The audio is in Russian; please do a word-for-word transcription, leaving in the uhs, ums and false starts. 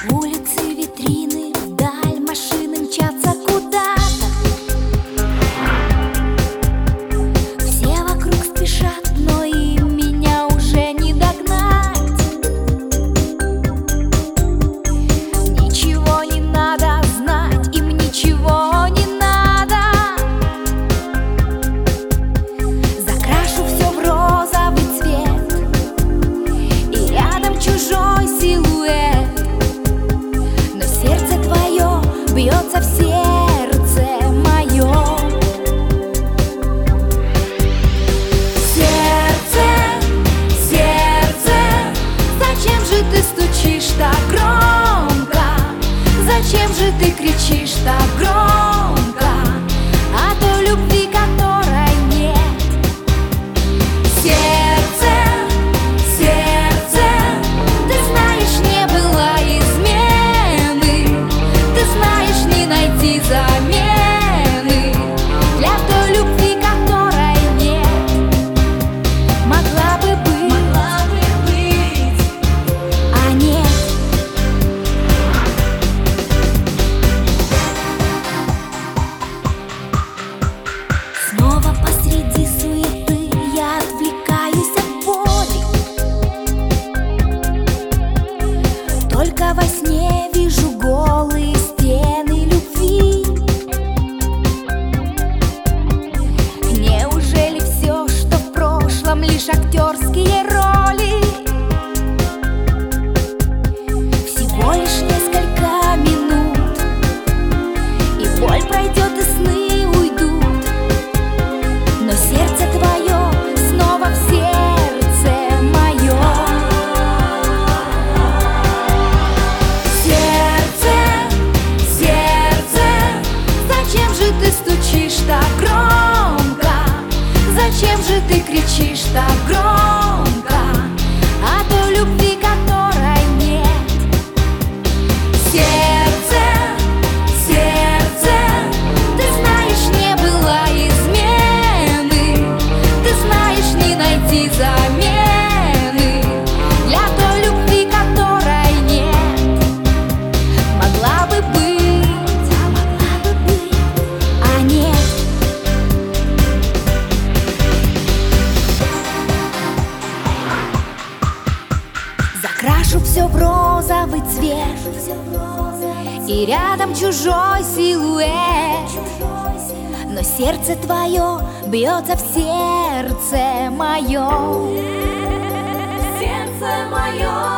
Улицы, витрины, вдаль машины мчатся куда-то. Все вокруг спешат, но им меня уже не догнать. Ничего не надо знать, им ничего не надо. Закрашу все в розовый цвет, и рядом чужой силуэт. Сердце твое бьется в сердце моем. Сердце, сердце, зачем же ты стучишь так громко? Зачем же ты кричишь так громко о той любви, которой нет? Сердце, сердце, ты знаешь, не было измены. Ты знаешь, не найти замены для той любви, которой нет. Могла бы быть, могла бы быть, а нет. Снова посреди суеты я отвлекаюсь от боли. Только во сне вижу голые стены любви. Неужели все, что в прошлом, лишь актерские роли? Всего лишь несколько минут, и боль пройдет, и сны уйдут. Но сердце твое снова в сердце моем. Ты стучишь так громко, зачем же ты кричишь так громко о той любви, которой нет? Сердце, сердце, ты знаешь, не было измены. Ты знаешь, не найти замены для той любви, которой нет. Могла бы быть, закрашу все в розовый цвет, и рядом чужой силуэт. Но сердце твое бьется в сердце моем. Сердце мое.